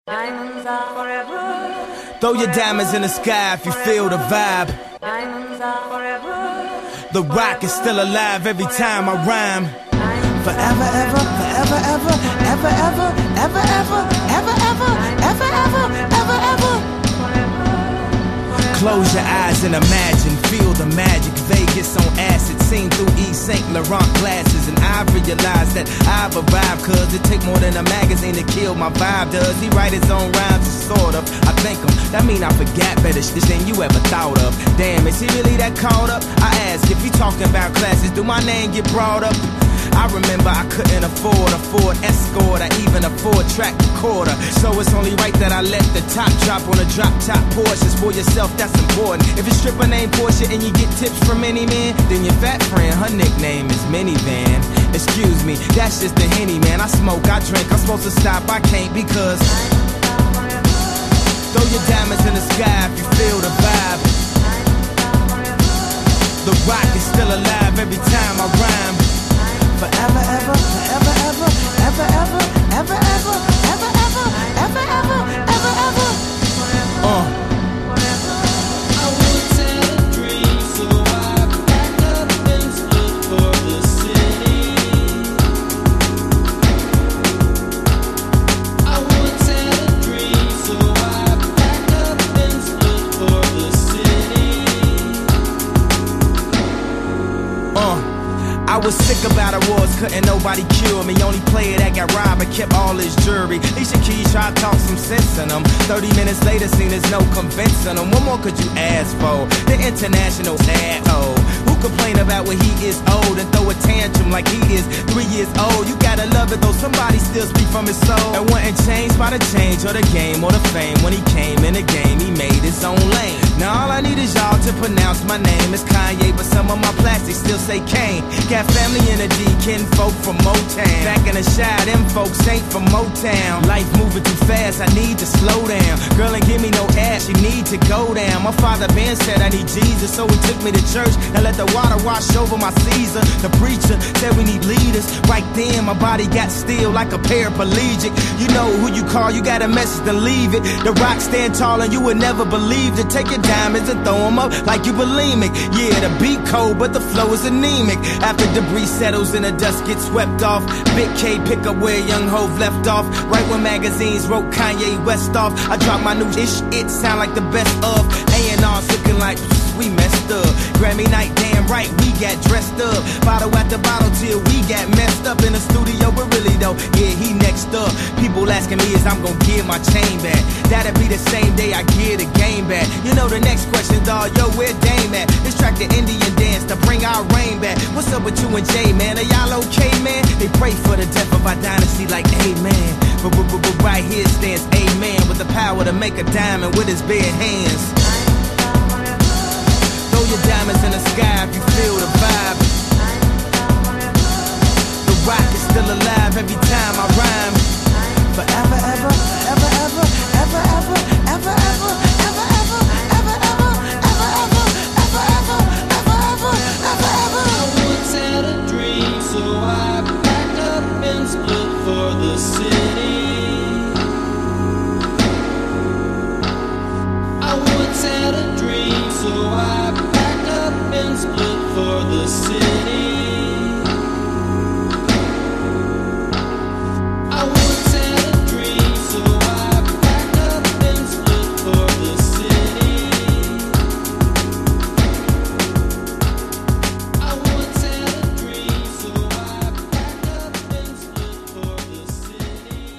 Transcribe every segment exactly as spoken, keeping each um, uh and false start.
Diamonds are forever. Throw your diamonds in the sky if you feel the vibe. Diamonds are forever. The rock is still alive every time I rhyme. Forever, ever, forever, ever, ever, ever, ever, ever, ever, ever, ever, ever, ever, ever. Close your eyes and imagine, feel the magic. Vegas on acid, seen through Yves Saint Laurent glasses. And I realized that I've arrived, cause it take more than a magazine to kill my vibe. Does he write his own rhymes? Sort of, I thank him. That mean I forgot better shit than you ever thought of. Damn, is he really that caught up? I ask, if you talking about classes, do my name get brought up? I remember I couldn't afford a Ford Escort or even a four-track recorder. So it's only right that I let the top drop on a drop-top Porsches. For yourself, that's important. If your stripper named Portia and you get tips from any man, then your fat friend, her nickname is Minivan. Excuse me, that's just the Henny, man. I smoke, I drink, I'm supposed to stop, I can't because throw your diamonds in the sky if you feel the vibe. The rock is still alive every time I rhyme. Forever, ever, forever, ever, ever, ever, ever, ever, ever, ever, ever, ever, ever, ever. Uh. I once had a dream, so I packed up and split for the city. I once had a dream, so I packed up and split for the city. Uh. I was sick about awards, couldn't nobody cure me. Only player that got robbed but kept all his jewelry. Alicia Keys tried to talk some sense in them. Thirty minutes later, seen there's no convincing them. What more could you ask for? The international asshole who complain about when he is old and throw a tantrum like he is three years old. You gotta love it though, somebody still speak from his soul. And wasn't changed by the change or the game or the fame. When he came in the game, he made his own lane. Now all I need is y'all to pronounce my name. It's Kanye, but some of my plastics still say Kane. Got family energy, kinfolk from Motown. Back in the Shy, them folks ain't from Motown. Life moving too fast, I need to slow down. Girl ain't give me no ass, you need to go down. My father Ben said I need Jesus, so he took me to church and let the water wash over my Caesar. The preacher said we need leaders. Right then, my body got still like a paraplegic. You know who you call, you got a message to leave it. The rock stand tall and you would never believe it. Take your diamonds and throw them up like you bulimic. Yeah, the beat cold, but the flow is anemic. After debris settles and the dust gets swept off, Big K pick up where Young Hov left off. Right when magazines wrote Kanye West off, I dropped my new ish, it sound like the best of. A and R's looking like we messed up. Grammy night, damn right, we got dressed up. Bottle after bottle till we got messed up in the studio, but really though, yeah, he next up. People asking me is I'm gonna give my chain back. That'll be the same day I give the game back. You know the next question, dawg, yo, where Dame at? Let's track the Indian dance to bring our rain back. What's up with you and Jay, man? Are y'all okay, man? They pray for the death of our dynasty like amen. But, but, but, but right here stands amen with the power to make a diamond with his bare hands. Throw your diamonds in the sky if you feel the vibe. The rock is still alive every time I rhyme. Forever, ever, forever, ever, ever, ever, ever, ever, ever, ever, ever, ever, ever, ever, ever, ever, ever, ever, ever. I once had a dream, so I packed up and split for the city. I once had a dream, so I packed up and split for the city. I once had a dream, so I packed up and split for the city. I once had a dream, so I packed up and split for the city.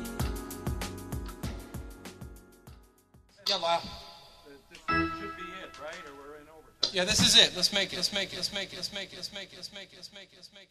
Yalla. This should be it, right? Or we're in overtime. Yeah, this is it. Let's make it. Let's make it. Let's make it. Let's make it. Let's make it. Let's make it. Let's make it. Let's make it.